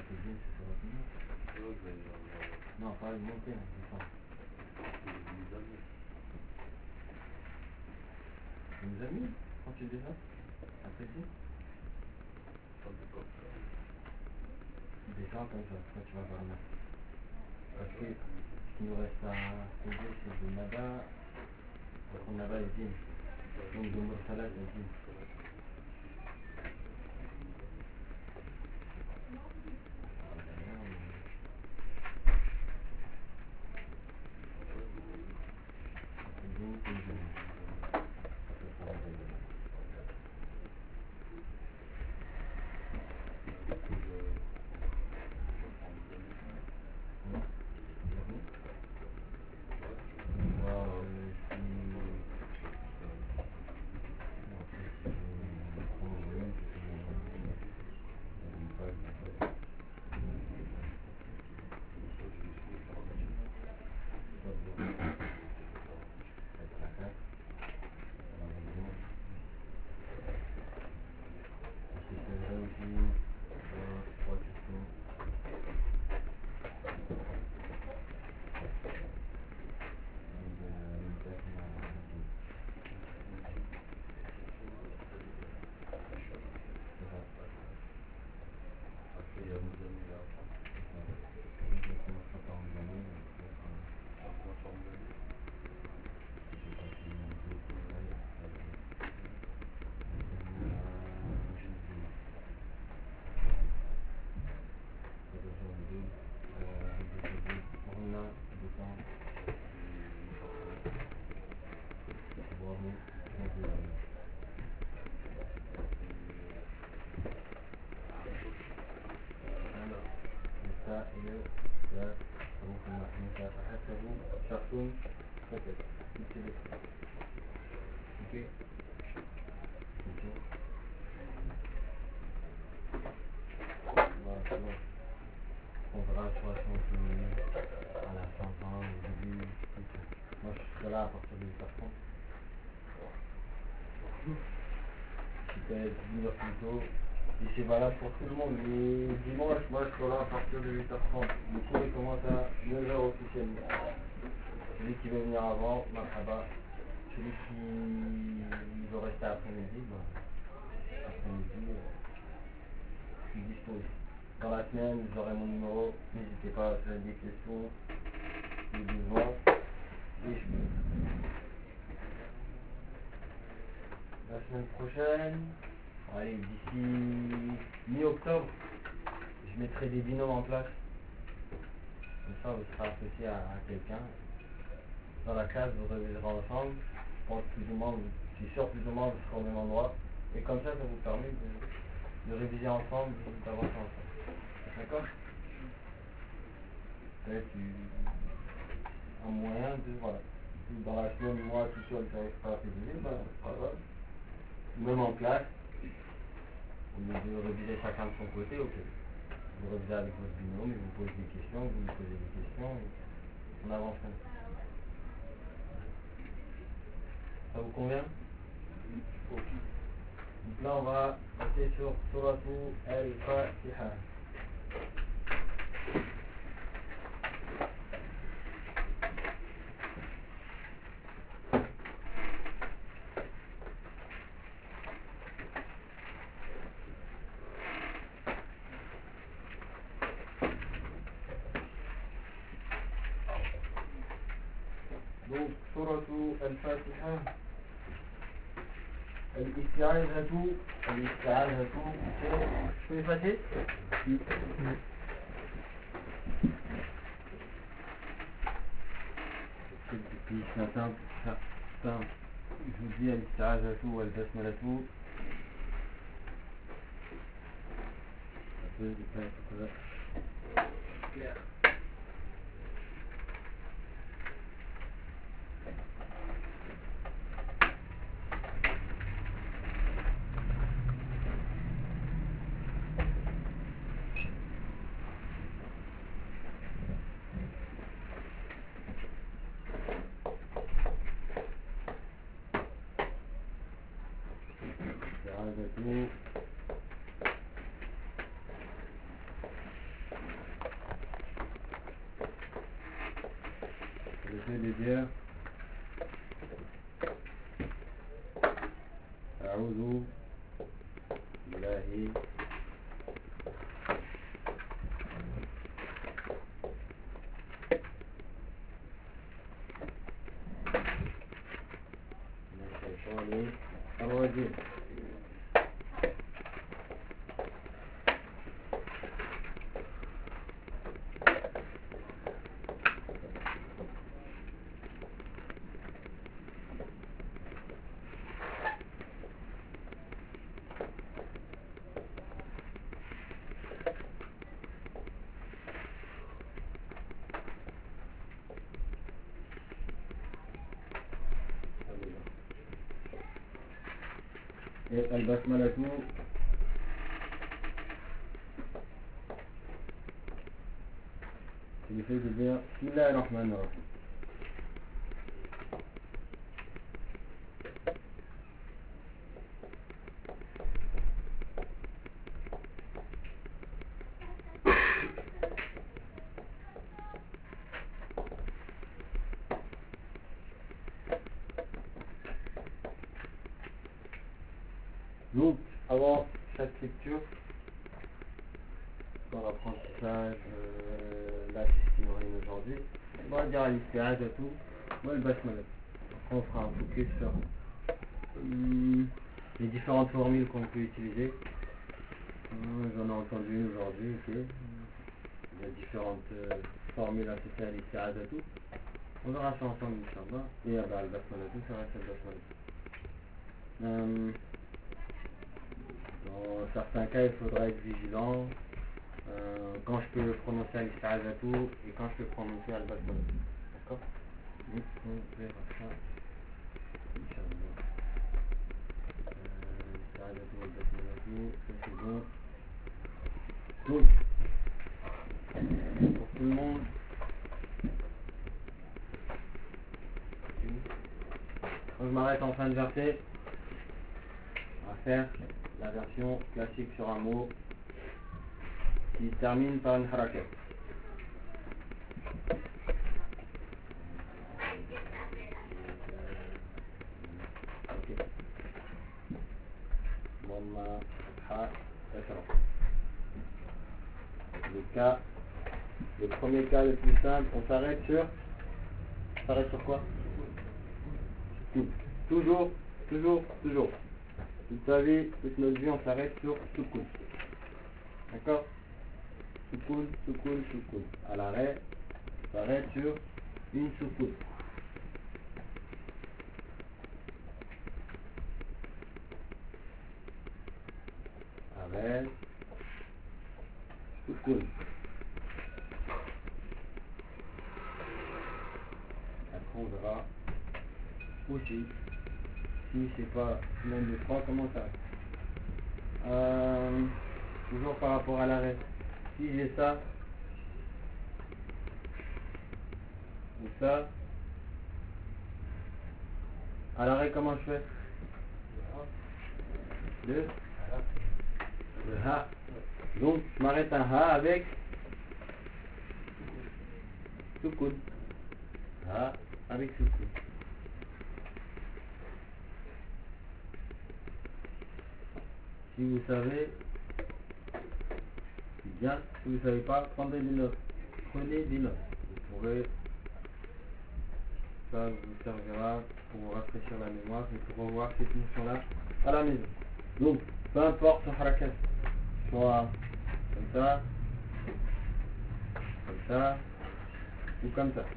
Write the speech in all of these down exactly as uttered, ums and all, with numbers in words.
cuisine, c'est sur la cuisine. Non, pas une montée, hein, descendre. Tu nous as mis quand tu descends? Après ici? Descends comme ça, après tu vas voir là. Parce que ce qui nous reste à poser, c'est de Nada. On a là les dîmes. Donc de Mursalat les dîmes. Ok. On verra de toute façon à la fin, au début. Moi je serai là à partir de huit heures trente. Si tu es dix heures plus tôt, et c'est valable pour tout le monde. Mais dimanche, moi je serai là à partir de huit heures trente. Le cours il commence à neuf heures officiellement. Celui qui veut venir avant, marhaba. Celui qui veut rester après-midi, bah, après-midi, euh, je suis dispo. Dans la semaine, vous aurez mon numéro. N'hésitez pas à faire des questions, des besoins. Et je peux. La semaine prochaine, allez, d'ici mi-octobre, je mettrai des binômes en place. Comme ça, vous serez associé à, à quelqu'un. Dans la classe, vous réviserez ensemble. Je pense plus ou moins, je suis sûr plus ou moins, vous serez au même endroit. Et comme ça, ça vous permet de, de réviser ensemble, d'avancer ensemble. D'accord? C'est un moyen de, voilà. Si dans la semaine, moi, tout seul, je n'arrive pas à réviser, ben, c'est pas grave. Même en classe, au lieu de réviser chacun de son côté, ok. Vous révisez avec votre binôme, il vous pose des questions, vous lui posez des questions, et on avance comme ça. Ça vous convient? Ok. Donc là, on va passer sur Suratu Al-Fatiha. Donc, Suratu Al-Fatiha. Al-Isti'azatu, Al-Isti'azatu, c'est... Je peux effacer? Oui. Depuis ce matin, pour faire simple, je vous dis Al-Isti'azatu, Al-Basmalatu. Ça peut pas être clair. Al-Isti'azatu. fait de dire A'udhu billahi minash-shaytani ar-rajim. Et al-basmalatu, c'est le fait de dire Bismillah ar-Rahman ar-Rahim. Donc, avant chaque lecture, dans l'apprentissage, euh, là c'est ce qui nous réunit aujourd'hui, on va dire al-isti'aza tout, moi le basmala. Après on fera un focus sur hum, les différentes formules qu'on peut utiliser. Hum, J'en ai entendu une aujourd'hui, ok. Il y a différentes euh, formules associées à l'isti'aza tout. On verra ça ensemble, Inch'Allah. Et euh, bah, le basmala tout, ça reste le basmala. Hum, Dans certains cas, il faudra être vigilant euh, quand je peux prononcer al-isti'aza tout et quand je peux prononcer al-basmala. D'accord? Donc, on verra ça, Inch'Allah. Euh, al-isti'aza tout, al-basmala tout, ça c'est bon. Donc, pour tout le monde, quand je m'arrête en fin de verset, on va faire la version classique sur un mot qui se termine par une harakat. Ok. Dhamma, fatha, kasra. Le cas, le premier cas le plus simple, on s'arrête sur, on s'arrête sur quoi? Tout. Toujours, toujours, toujours. Toute sa vie, toute notre vie, on s'arrête sur soukoun. D'accord? Soukoun, soukoun, soukoun. À l'arrêt, on s'arrête sur une soukoun. Arrêt, soukoun. Après on verra aussi si c'est pas l'un des trois, comment ça reste. Euh, toujours par rapport à l'arrêt. Si j'ai ça ou ça, à l'arrêt comment je fais? Le Le ha. Donc je m'arrête un ha avec soukoun. Ha avec soukoun. Si vous savez, c'est bien. Si vous ne savez pas, prenez des notes. Prenez des notes. Vous pourrez, ça vous servira pour vous rafraîchir la mémoire et pour revoir cette notion-là à la maison. Donc, peu importe son harakat, soit comme ça, comme ça, ou comme ça.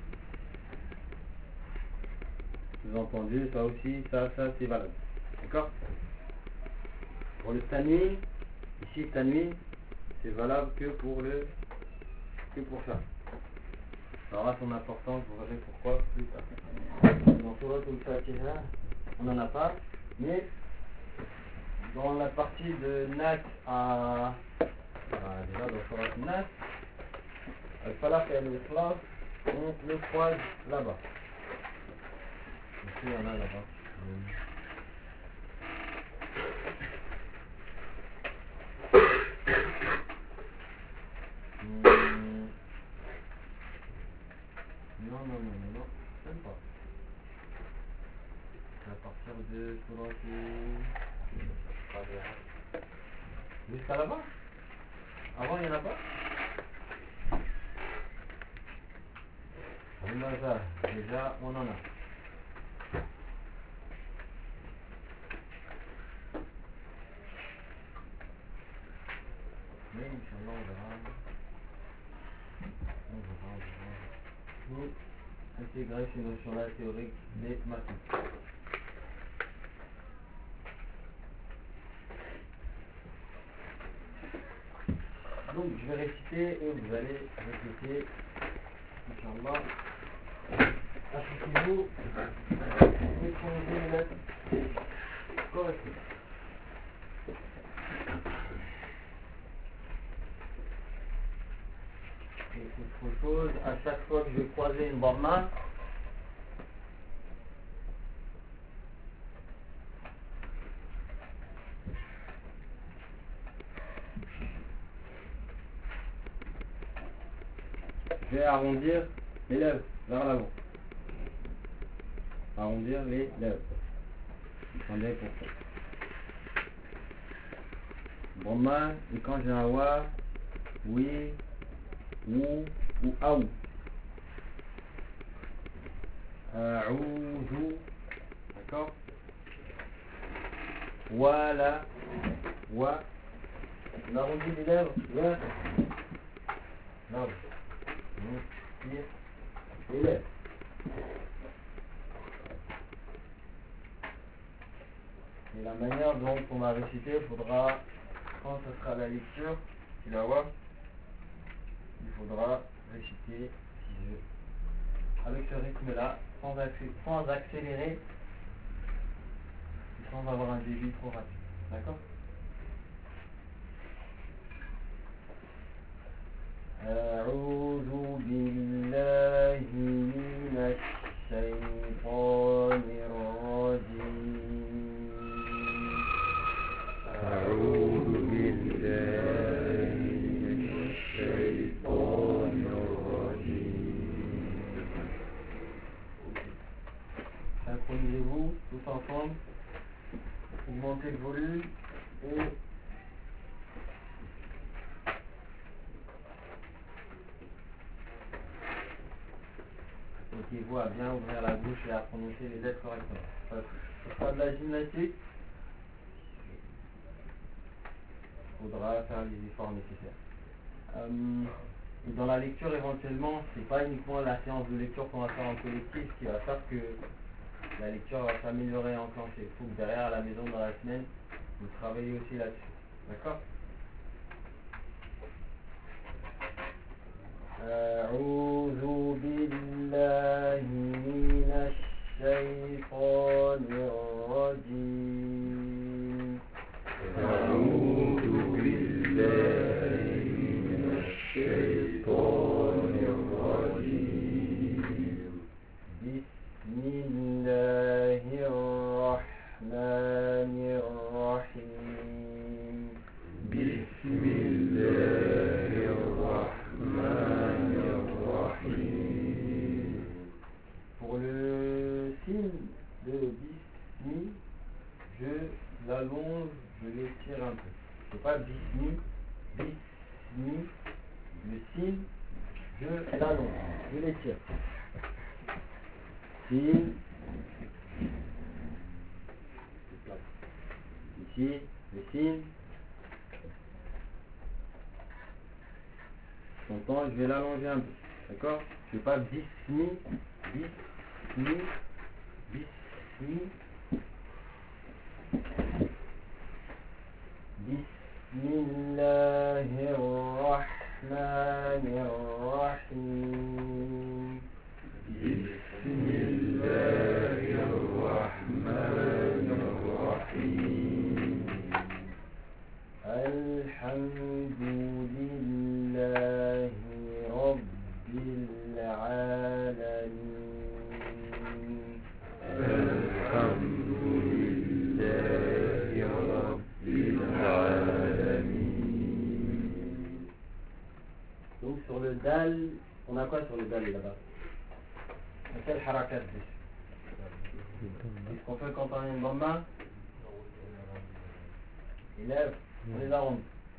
Vous avez entendu, ça aussi, ça, ça, c'est valable. D'accord? Pour le tanwin, ici tanwin, c'est valable que pour le que pour ça. Ça aura son importance, vous verrez pourquoi plus tard. Dans Surat al-Fatiha, on n'en a pas, mais dans la partie de Nas à, à déjà dans Surat al-Nas, al-Falaq et al-Ikhlas, on le croise là-bas. Ici, il y en a là-bas. Hmm. Non, non, non, non, non. Même pas. C'est à partir de Solange. Jusqu'à là-bas. Avant, il n'y en a pas. Al-Mazar, déjà, on en a. Mais, Inch'Allah, on verra. On verra, on verra. Pour intégrer ces notions-là théoriques des mathématiques. Donc, je vais réciter et vous allez répéter. Inch'Allah. Associez-vous. Mémorisez les lettres correctement. Et autre chose, à chaque fois que je vais croiser une barma, je vais arrondir les lèvres vers l'avant. Arrondir les lèvres. Attendez pour ça. Barma, et quand j'ai un wa, oui, ou, ou aou. Aoudou. D'accord? Voilà. Wa. On arrondit les lèvres vers l'avant. On tire les lèvres. Et la manière dont on va réciter, il faudra, quand ce sera la lecture, tu la vois, il faudra réciter avec ce rythme-là, sans, accé- sans accélérer et sans avoir un débit trop rapide. D'accord? أعوذ بالله من الشيطان الرجيم. أعوذ بالله من الشيطان الرجيم. Synchronisez-vous tous ensemble, augmentez le volume et motivez-vous à bien ouvrir la bouche et à prononcer les lettres correctement. Ce sera de la gymnastique. Il faudra faire les efforts nécessaires. Euh, et dans la lecture, éventuellement, c'est pas uniquement la séance de lecture qu'on va faire en collectif qui va faire que la lecture va s'améliorer et enclencher. Il faut que derrière, à la maison, dans la semaine, vous travaillez aussi là-dessus. D'accord? أعوذ بالله من الشيطان الرجيم. أعوذ بالله من الشيطان الرجيم. بسم الله الرحمن الرحيم. بسم الله الرحمن الرحيم. Pour le signe de bismi, je l'allonge, je l'étire un peu. C'est pas bismi, bismi, le signe, je l'allonge, je l'étire. Signe, ici, le signe. Son temps, je vais l'allonger un peu. D'accord? Je ne fais pas bismi, bismi, bismi. Bismillahirrahmanirrahim. Bismillahirrahmanirrahim. Alhamdulillahi Rabbil alamin. Alhamdulillahi Rabbil alamin. Donc sur le dal, on a quoi sur le dal là-bas? Mais quel harakat dessus? Qu'est-ce qu'on fait quand on a une bonne main? Il lève, on les arrondit.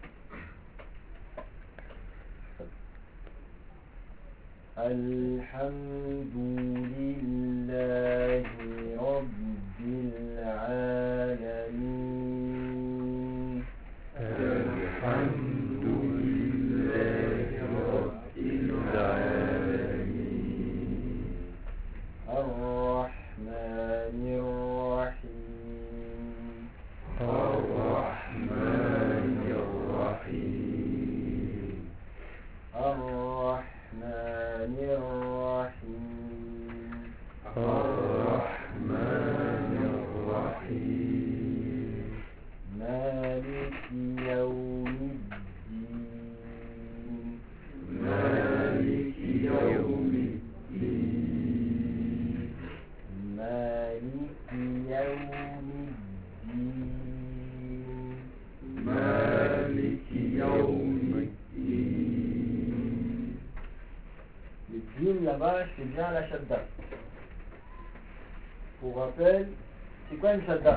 Alhamdulillahi Rabbil Alamin. Alhamdulillahi Rabbil Alamin. Ar-Rahmanir Rahim. Ar-Rahmanir Rahim. Ar-Rahmanir Rahim. Ar-Rahmanir Rahim. Maliki Yawmiddin. Maliki Yawmiddin. Maliki Yawmiddin. Maliki Yawmiddin. Le din là-bas, c'est bien la shadda. Pour rappel, c'est quoi une shadda?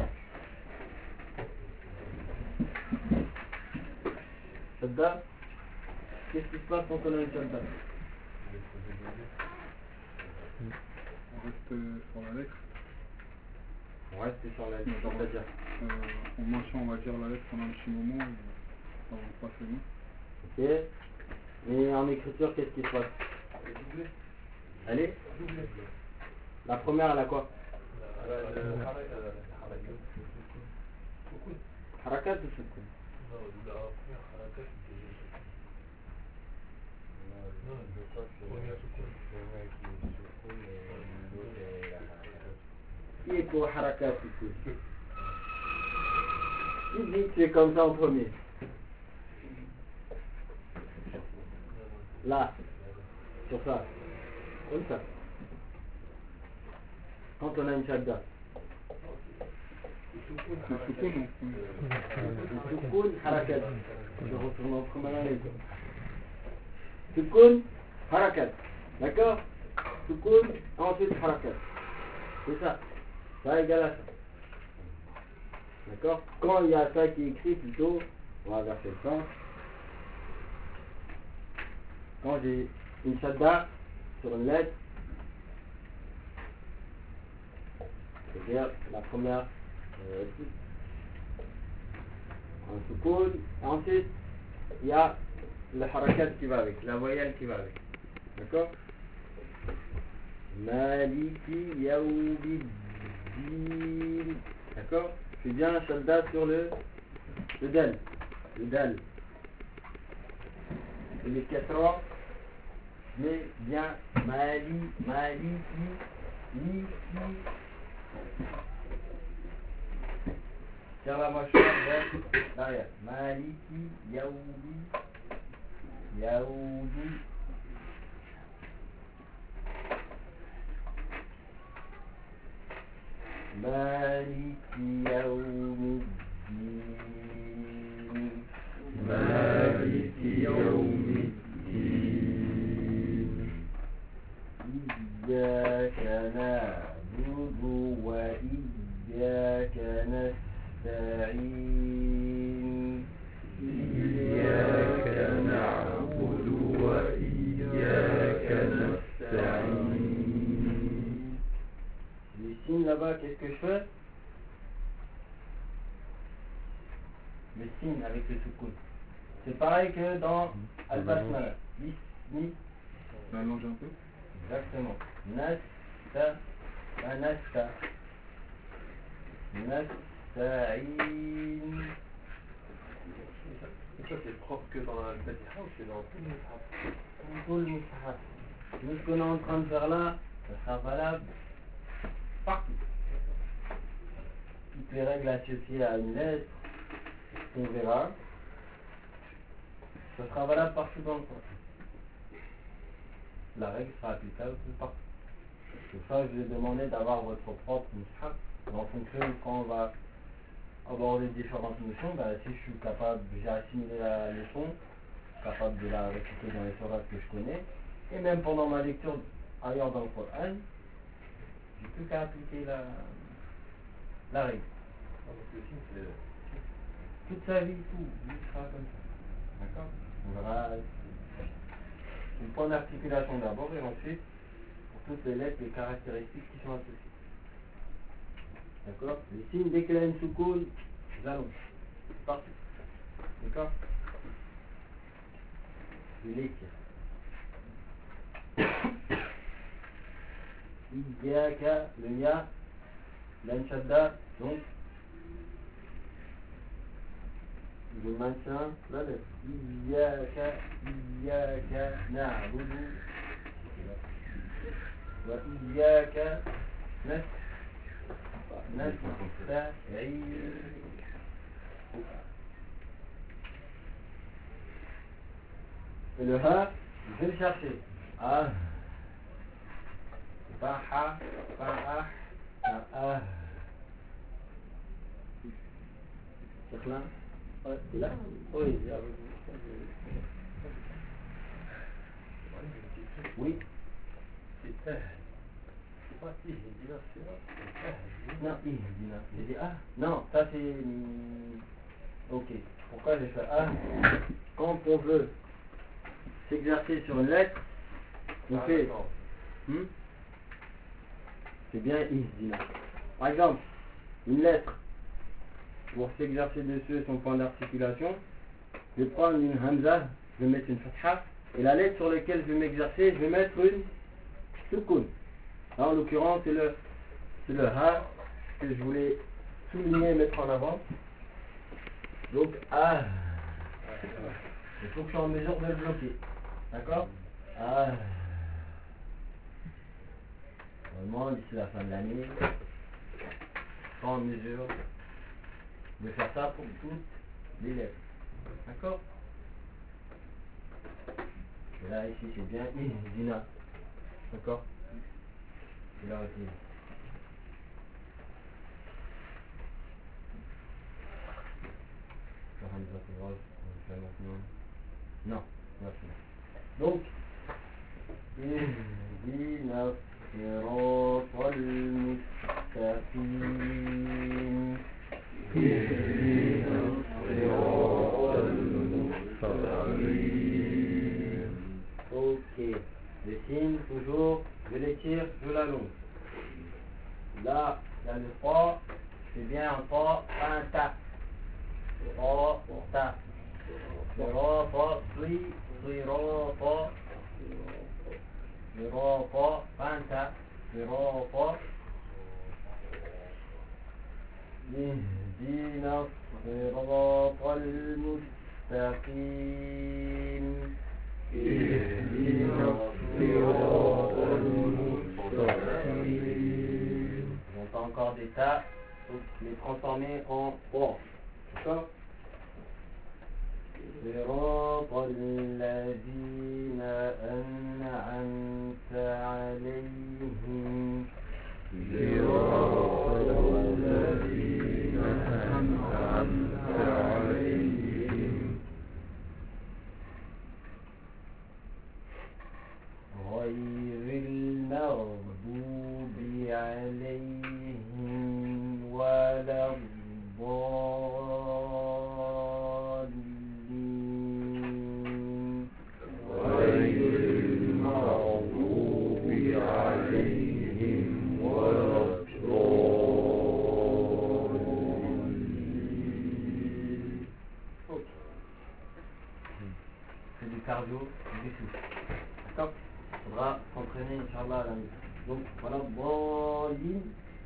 Shadda, qu'est-ce qui se passe quand on a une shadda? On reste sur la lettre. On reste sur la lettre, c'est-à-dire euh, on maintient, on va dire, la lettre pendant un petit moment et ça va passer bien. Ok. Et en écriture, qu'est-ce qui se passe? Elle est doublée. La première, elle a quoi? Harakat ou sukun? Non, la première harakat c'était sukun. Non, je crois que c'est la première sukun. La première qui est sukun et l'autre est la harakat. Qui est pour harakat sukun? Qui dit que c'est comme ça en premier? Là, sur ça, comme ça. Quand on a une shadda. C'est sukun donc. Sukun, harakat. Je retourne en première année. Sukun, harakat. D'accord? Sukun, ensuite harakat. C'est ça. Ça égale à ça. D'accord? Quand il y a ça qui est écrit plutôt, on va verser le sens. Quand j'ai une shadda sur une lettre, c'est-à-dire la première euh, un sukun, ensuite il y a le harakat qui va avec, la voyelle qui va avec. D'accord? Maliki Yawmiddin. D'accord? C'est bien la shadda sur le le dal. Le dal. Et les quatre mais bien Mali, Maliki, Liki. Sur la mâchoire vers l'arrière. Maliki, Yaoudi, Yaoudi. Maliki Yawmiddin. Maliki Yawmiddin. Iyyaka na'budu wa iyyaka nasta'in. Iyyaka na'budu wa iyyaka nasta'in. Les signes là-bas, qu'est-ce que je fais? Le signe avec le soukoun. C'est pareil que dans Al-Basmala. Bismi. Ça allonge un peu. Exactement. Nasta. Nasta. Nasta'in. Ça c'est propre que dans la Fatiha ou c'est dans tout le Mushaf? Tout le Mushaf. Tout ce qu'on est en train de faire là, ça sera valable partout. Toutes les règles associées à une lettre, on verra, ça sera valable partout dans le Coran. La règle sera applicable partout. C'est pour ça que je vais demander d'avoir votre propre mushaf. En fonction de quand on va aborder différentes notions, ben, si je suis capable, j'ai assimilé la leçon, capable de la réciter dans les sourates que je connais, et même pendant ma lecture ailleurs dans le Coran, plus qu'à appliquer la, la règle. Non, parce que le signe, c'est le Toute sa vie, tout, il sera comme ça. D'accord? On verra une point d'articulation d'abord et ensuite, pour toutes les lettres, les caractéristiques qui sont associées. D'accord? Les signes, dès qu'il y a une soukoun, ils allongent. C'est parti. D'accord? Je vais l'écrire. Iyaka, le ya, l'anshadda, donc, je maintiens la lettre. Iyaka, iyaka, na'budu. Wa iyaka, nas, nasta'in. Et le ha, je vais le chercher. Ah. Pas ha, pas ah, pas ah. C'est là? Ouais, c'est là? Oui, là. Oui. C'est un. C'est pas si, j'ai dit là, c'est là. Non, ihdina. J'ai dit ah. Non, ça c'est. hum, Ok. Pourquoi j'ai fait ah? Quand on veut s'exercer sur une lettre, on Ah, fait. d'accord. Hmm? C'est bien ihdina. Par exemple, une lettre, pour s'exercer dessus son point d'articulation, je vais prendre une hamza, je vais mettre une fatha, et la lettre sur laquelle je vais m'exercer, je vais mettre une soukoun. Là, en l'occurrence, c'est le, c'est le ha que je voulais souligner et mettre en avant. Donc, ah, il faut que je sois en mesure de le bloquer. D'accord? Ah. Normalement, d'ici la fin de l'année, je serai en mesure de faire ça pour toutes les lettres. D'accord? Et là, ici, c'est bien ihdina. D'accord? C'est là aussi. Non, donc, ihdina siratal mustaqim. Ihdina siratal mustaqim. Ok. Les signes, toujours, je les tire, je l'allonge. Là, il y a le ta, c'est bien un ta, pas un ta. Ta, ta. Sirata, sri, sirata. Sirata, pas un ta. Sirata. Ihdina siratal mustaqim. Ihdina siratal mustaqim. J'entends encore des tas, donc les transformer en ta. D'accord? صراط الذين أنعمت عليهم صراط الذين أنعمت عليهم غير المغضوب عليهم ولا الضالين غير المغضوب عليهم ولا الضالين. C'est du cardio, du souffle. D'accord? Il faudra s'entraîner, Inch'Allah, à la nuit. Donc, voilà, Boyin.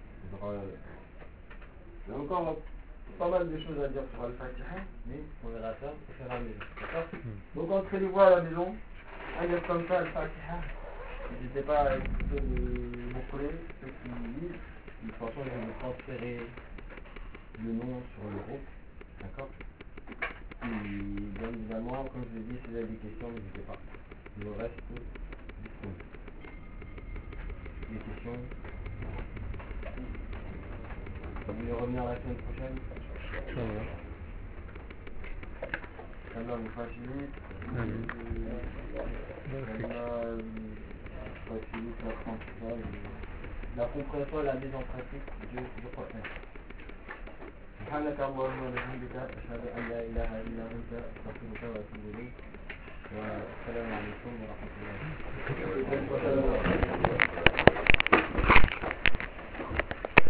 J'ai encore pas mal de choses à dire sur Al-Fatiha, mais on verra ça au fur et à mesure. D'accord? Donc, entraînez-vous à la maison. Un livre comme ça, Al-Fatiha. N'hésitez pas à écouter les mots-clés, ceux qui lisent. De toute façon, je vais vous transférer le nom sur le groupe. D'accord? Et bien évidemment, comme je l'ai dit, si vous avez des questions, n'hésitez pas. Je reste disponible. Des questions? Vous voulez revenir la semaine prochaine? Inch'Allah vous facilite. Inch'Allah vous facilite l'apprentissage. la compréhension et la mise en pratique du, du Coran. سبحانك اللهم وبحمدك أشهد أن لا إله إلا أنت أستغفرك وأتوب إليك والسلام عليكم ورحمة الله وبركاته.